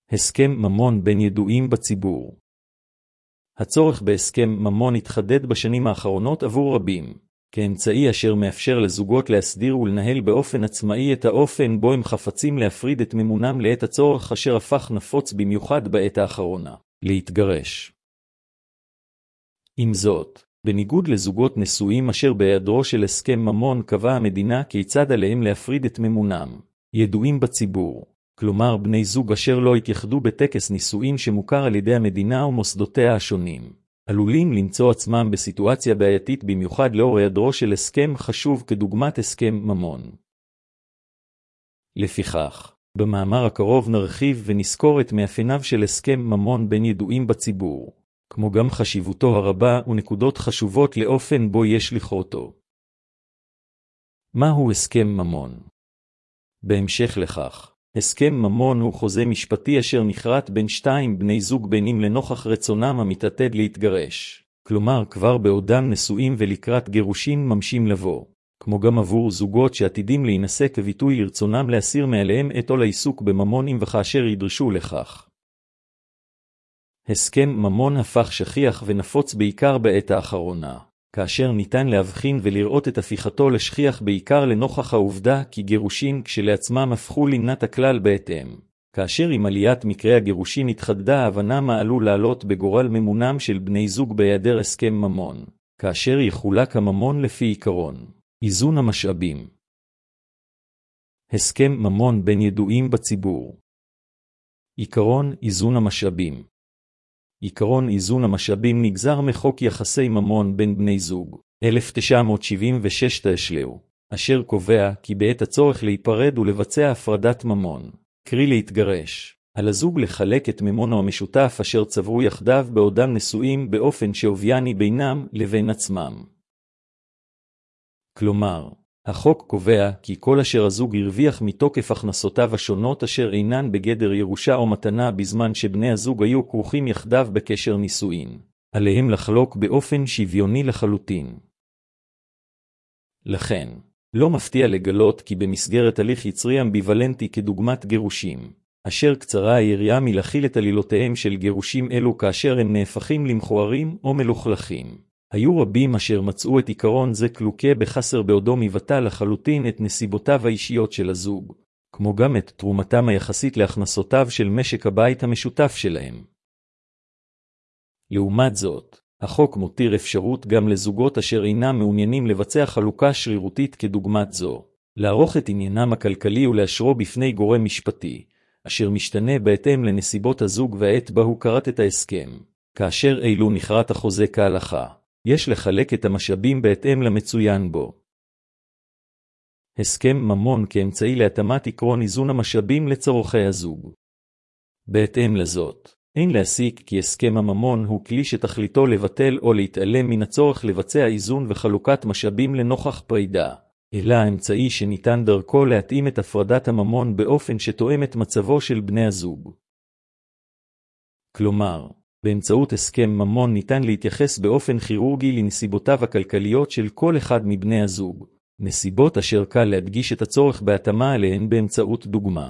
הסכם ממון בין ידועים בציבור. הצורך בהסכם ממון התחדד בשנים האחרונות עבור רבים, כאמצעי אשר מאפשר לזוגות להסדיר ולנהל באופן עצמאי את האופן בו הם חפצים להפריד את ממונם לעת הצורך אשר הפך נפוץ במיוחד בעת האחרונה, להתגרש. עם זאת, בניגוד לזוגות נשואים אשר בהיעדרו של הסכם ממון קבעה המדינה כיצד עליהם להפריד את ממונם, ידועים בציבור, כלומר בני זוג אשר לא התייחדו בטקס נישואין שמוכר על ידי המדינה ומוסדותיה השונים, עלולים למצוא עצמם בסיטואציה בעייתית במיוחד לאור היעדרו של הסכם חשוב כדוגמת הסכם ממון. לפיכך, במאמר הקרוב נרחיב ונזכור את מאפייניו של הסכם ממון בין ידועים בציבור, כמו גם חשיבותו הרבה ונקודות חשובות לאופן בו יש לכרותו. מהו הסכם ממון? בהמשך לכך, הסכם ממון הוא חוזה משפטי אשר נכרת בין שתיים בני זוג בין אם לנוכח רצונם המתעתד להתגרש, כלומר כבר בעודם נשואים ולקראת גירושין ממשים לבוא, כמו גם עבור זוגות שעתידים להינשא כביטוי לרצונם להסיר מעליהם את עול העיסוק בממון אם וכאשר ידרשו לכך. הסכם ממון הפך שכיח ונפוץ בעיקר בעת האחרונה, כאשר ניתן להבחין ולראות את הפיכתו לשכיח בעיקר לנוכח העובדה כי גירושין כשלעצמם הפכו לינת הכלל בהתאם, כאשר עם עליית מקרי הגירושין התחדדה ההבנה מה עלול לעלות בגורל ממונם של בני זוג בהיעדר הסכם ממון, כאשר יחולק הממון לפי עיקרון איזון המשאבים. הסכם ממון בין ידועים בציבור. עיקרון איזון המשאבים. עיקרון איזון המשאבים נגזר מחוק יחסי ממון בין בני זוג, 1976 תשלהו, אשר קובע כי בעת הצורך להיפרד ולבצע הפרדת ממון, קרי להתגרש, על הזוג לחלק את ממונו המשותף אשר צברו יחדיו בעודם נשואים באופן שהובייני בינם לבין עצמם. כלומר, החוק קובע כי כל אשר הזוג הרוויח מתוקף הכנסותיו השונות אשר אינן בגדר ירושה או מתנה בזמן שבני הזוג היו כרוכים יחדיו בקשר נישואין, עליהם לחלוק באופן שוויוני לחלוטין. לכן, לא מפתיע לגלות כי במסגרת הליך יצרי אמביוולנטי כדוגמת גירושים, אשר קצרה היריעה מלהכיל את עלילותיהם של גירושים אלו כאשר הם נהפכים למכוערים או מלוכלכים. היו רבים אשר מצאו את עיקרון זה קלוקה בחסר בעודו מבטא לחלוטין את נסיבותיו האישיות של הזוג, כמו גם את תרומתם היחסית להכנסותיו של משק הבית המשותף שלהם. לעומת זאת, החוק מותיר אפשרות גם לזוגות אשר אינם מעוניינים לבצע חלוקה שרירותית כדוגמת זו, לערוך את עניינם הכלכלי ולאשרו בפני גורם משפטי, אשר משתנה בהתאם לנסיבות הזוג והעת בה הוא כרת את ההסכם, כאשר אילו נכרת החוזה כהלכה. יש לחלק את המשאבים בהתאם למצוין בו. הסכם ממון כאמצעי להתאמת עקרון איזון המשאבים לצורכי הזוג. בהתאם לזאת, אין להסיק כי הסכם הממון הוא כלי שתכליתו לבטל או להתעלם מן הצורך לבצע איזון וחלוקת משאבים לנוכח פרידה, אלא האמצעי שניתן דרכו להתאים את הפרדת הממון באופן שתואם את מצבו של בני הזוג. כלומר, באמצעות הסכם ממון ניתן להתייחס באופן כירורגי לנסיבותיו הכלכליות של כל אחד מבני הזוג, נסיבות אשר קל להדגיש את הצורך בהתאמה עליהן באמצעות דוגמה.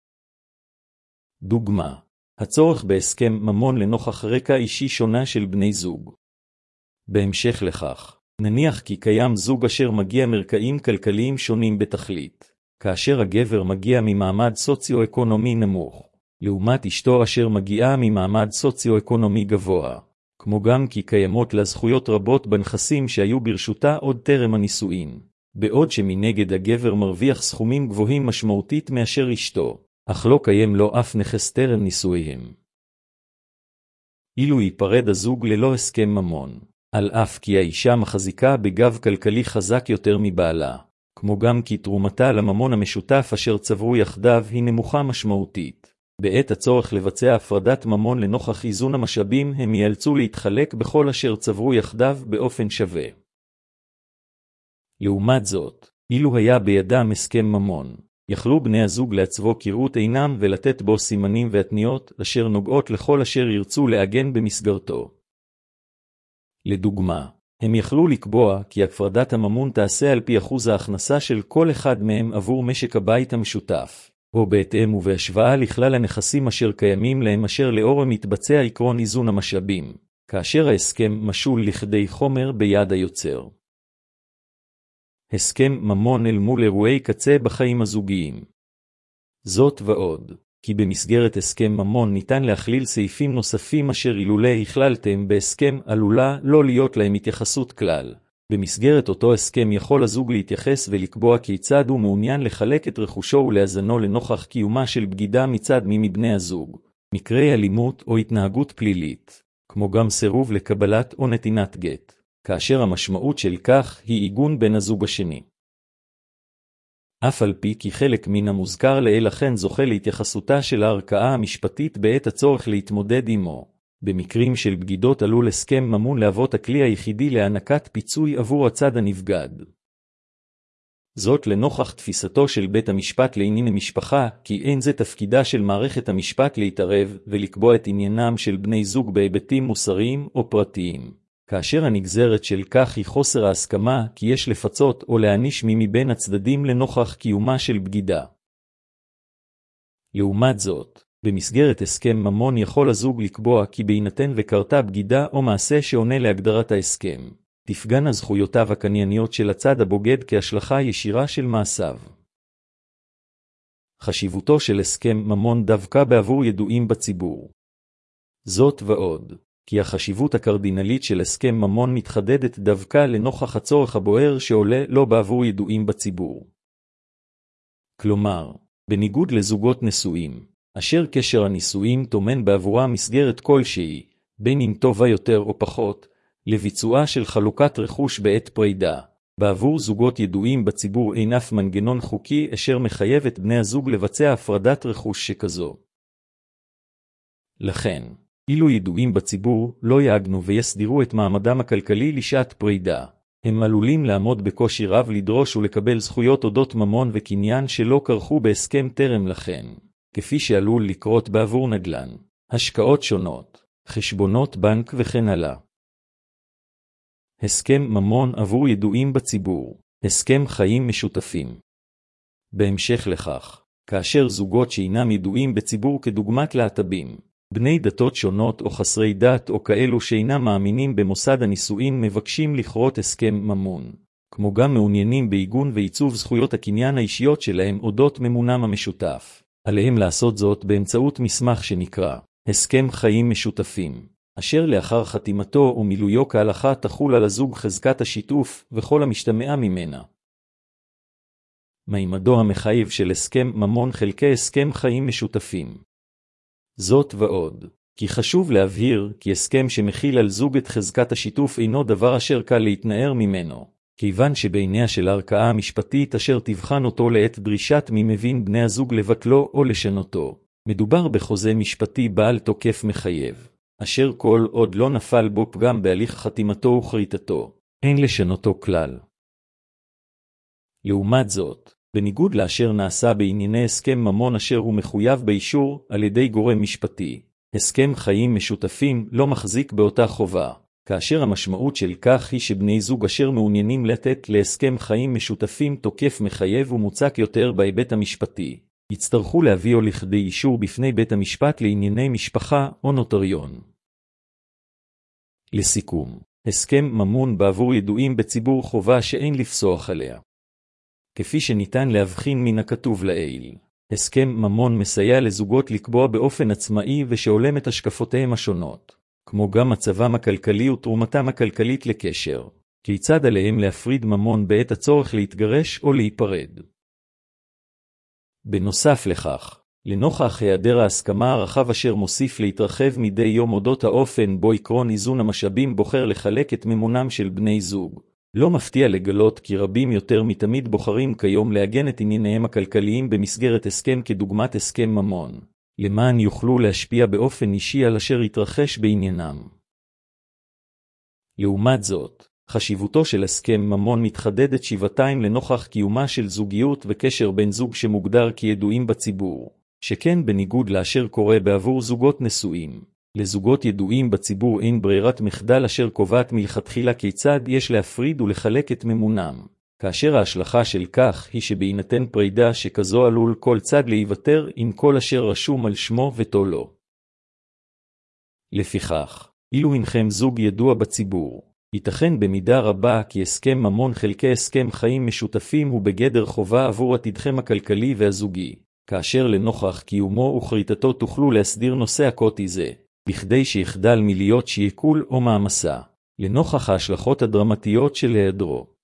דוגמה, הצורך בהסכם ממון לנוכח רקע אישי שונה של בני זוג. בהמשך לכך, נניח כי קיים זוג אשר מגיע מרקעים כלכליים שונים בתכלית, כאשר הגבר מגיע ממעמד סוציו-אקונומי נמוך. לעומת אשתו אשר מגיעה ממעמד סוציו-אקונומי גבוה, כמו גם כי קיימות לה זכויות רבות בנכסים שהיו ברשותה עוד טרם הנישואין, בעוד שמנגד הגבר מרוויח סכומים גבוהים משמעותית מאשר אשתו, אך לא קיים לו אף נכס טרם נישואיהם. אילו ייפרד הזוג ללא הסכם ממון, על אף כי האישה מחזיקה בגב כלכלי חזק יותר מבעלה, כמו גם כי תרומתה לממון המשותף אשר צברו יחדיו היא נמוכה משמעותית. בעת הצורך לבצע הפרדת ממון לנוכח איזון המשאבים הם ייאלצו להתחלק בכל אשר צברו יחדיו באופן שווה. לעומת זאת, אילו היה בידם הסכם ממון, יכלו בני הזוג לעצבו כראות עינם ולתת בו סימנים והתניות אשר נוגעות לכל אשר ירצו לעגן במסגרתו. לדוגמה, הם יכלו לקבוע כי הפרדת הממון תעשה על פי אחוז ההכנסה של כל אחד מהם עבור משק הבית המשותף, או בהתאם ובהשוואה לכלל הנכסים אשר קיימים להם אשר לאורם מתבצע עקרון איזון המשאבים, כאשר ההסכם משול לכדי חומר ביד היוצר. הסכם ממון אל מול אירועי קצה בחיים הזוגיים. זאת ועוד, כי במסגרת הסכם ממון ניתן להכליל סעיפים נוספים אשר אילולא הכללתם בהסכם עלולה לא להיות להם התייחסות כלל. במסגרת אותו הסכם יכול הזוג להתייחס ולקבוע כיצד הוא מעוניין לחלק את רכושו ולאזנו לנוכח קיומה של בגידה מצד מי מבני הזוג, מקרי אלימות או התנהגות פלילית, כמו גם סירוב לקבלת או נתינת גט, כאשר המשמעות של כך היא עיגון בן הזוג השני. אף על פי כי חלק מן המוזכר לעיל אכן זוכה להתייחסותה של הערכאה המשפטית בעת הצורך להתמודד עמו, במקרים של בגידות עלול הסכם ממון להוות הכלי היחידי להענקת פיצוי עבור הצד הנבגד. זאת לנוכח תפיסתו של בית המשפט לענייני משפחה, כי אין זה תפקידה של מערכת המשפט להתערב ולקבוע את עניינם של בני זוג בהיבטים מוסריים או פרטיים, כאשר הנגזרת של כך היא חוסר ההסכמה כי יש לפצות או להעניש מי מבין הצדדים לנוכח קיומה של בגידה. לעומת זאת, במסגרת הסכם ממון יכול הזוג לקבוע כי בהינתן וקרתה בגידה או מעשה שעונה להגדרת ההסכם, תפגענה זכויותיו הקנייניות של הצד הבוגד כהשלכה ישירה של מעשיו. חשיבותו של הסכם ממון דווקא בעבור ידועים בציבור. זאת ועוד, כי החשיבות הקרדינלית של הסכם ממון מתחדדת דווקא לנוכח הצורך הבוער שעולה לא בעבור ידועים בציבור. כלומר, בניגוד לזוגות נשואים, אשר קשר הנישואים טומן בעבורה מסגרת כלשהי, בין אם טובה יותר או פחות, לביצועה של חלוקת רכוש בעת פרידה. בעבור זוגות ידועים בציבור אין אף מנגנון חוקי אשר מחייב את בני הזוג לבצע הפרדת רכוש שכזו. לכן, אילו ידועים בציבור לא יעגנו ויסדירו את מעמדם הכלכלי לשעת פרידה, הם עלולים לעמוד בקושי רב לדרוש ולקבל זכויות אודות ממון וקניין שלא כרכו בהסכם טרם לכן, כפי שעלול לקרות בעבור נדל"ן, השקעות שונות, חשבונות בנק וכן הלאה. הסכם ממון עבור ידועים בציבור, הסכם חיים משותפים. בהמשך לכך, כאשר זוגות שאינם ידועים בציבור כדוגמת להט"בים, בני דתות שונות או חסרי דת או כאלו שאינם מאמינים במוסד הנישואין מבקשים לכרות הסכם ממון, כמו גם מעוניינים בעיגון ועיצוב זכויות הקניין האישיות שלהם אודות ממונם המשותף, עליהם לעשות זאת באמצעות מסמך שנקרא הסכם חיים משותפים, אשר לאחר חתימתו ומילויו כהלכה תחול על הזוג חזקת השיתוף וכל המשתמע ממנה. מימדו המחייב של הסכם ממון חלקי הסכם חיים משותפים. זאת ועוד, כי חשוב להבהיר כי הסכם שמכיל על זוג את חזקת השיתוף אינו דבר אשר קל להתנער ממנו, כיוון שבעיניה של הערכאה המשפטית אשר תבחן אותו לעת דרישת מי מבין בני הזוג לבטלו או לשנותו, מדובר בחוזה משפטי בעל תוקף מחייב, אשר כל עוד לא נפל בו פגם בהליך חתימתו וכריתתו, אין לשנותו כלל. לעומת זאת, בניגוד לאשר נעשה בענייני הסכם ממון אשר הוא מחויב באישור על ידי גורם משפטי, הסכם חיים משותפים לא מחזיק באותה חובה, כאשר המשמעות של כך היא שבני זוג אשר מעוניינים לתת להסכם חיים משותפים תוקף מחייב ומוצק יותר בהיבט המשפטי, יצטרכו להביאו לכדי אישור בפני בית המשפט לענייני משפחה או נוטריון. לסיכום, הסכם ממון בעבור ידועים בציבור חובה שאין לפסוח עליה. כפי שניתן להבחין מן הכתוב לעיל, הסכם ממון מסייע לזוגות לקבוע באופן עצמאי ושהולם את השקפותיהם השונות, כמו גם מצבם הכלכלי ותרומתם הכלכלית לקשר, כיצד עליהם להפריד ממון בעת הצורך להתגרש או להיפרד. בנוסף לכך, לנוכח היעדר ההסכמה הרחב אשר מוסיף להתרחב מדי יום אודות האופן בו עקרון איזון המשאבים בוחר לחלק את ממונם של בני זוג, לא מפתיע לגלות כי רבים יותר מתמיד בוחרים כיום לעגן את ענייניהם הכלכליים במסגרת הסכם כדוגמת הסכם ממון, למען יוכלו להשפיע באופן אישי על אשר יתרחש בעניינם. לעומת זאת, חשיבותו של הסכם ממון מתחדדת שבעתיים לנוכח קיומה של זוגיות וקשר בין זוג שמוגדר כידועים בציבור, שכן בניגוד לאשר קורה בעבור זוגות נשואים, לזוגות ידועים בציבור אין ברירת מחדל אשר קובעת מלכתחילה כיצד יש להפריד ולחלק את ממונם, כאשר ההשלכה של כך היא שבהינתן פרידה שכזו עלול כל צד להיוותר עם כל אשר רשום על שמו ותולו. לפיכך, אילו אינכם זוג ידוע בציבור, ייתכן במידה רבה כי הסכם ממון חלקי הסכם חיים משותפים הוא בגדר חובה עבור עתידכם הכלכלי והזוגי, כאשר לנוכח קיומו וכריתתו תוכלו להסדיר נושא אקוטי זה, בכדי שיחדל מלהיות שיקול או מעמסה, לנוכח ההשלכות הדרמטיות של היעדרו.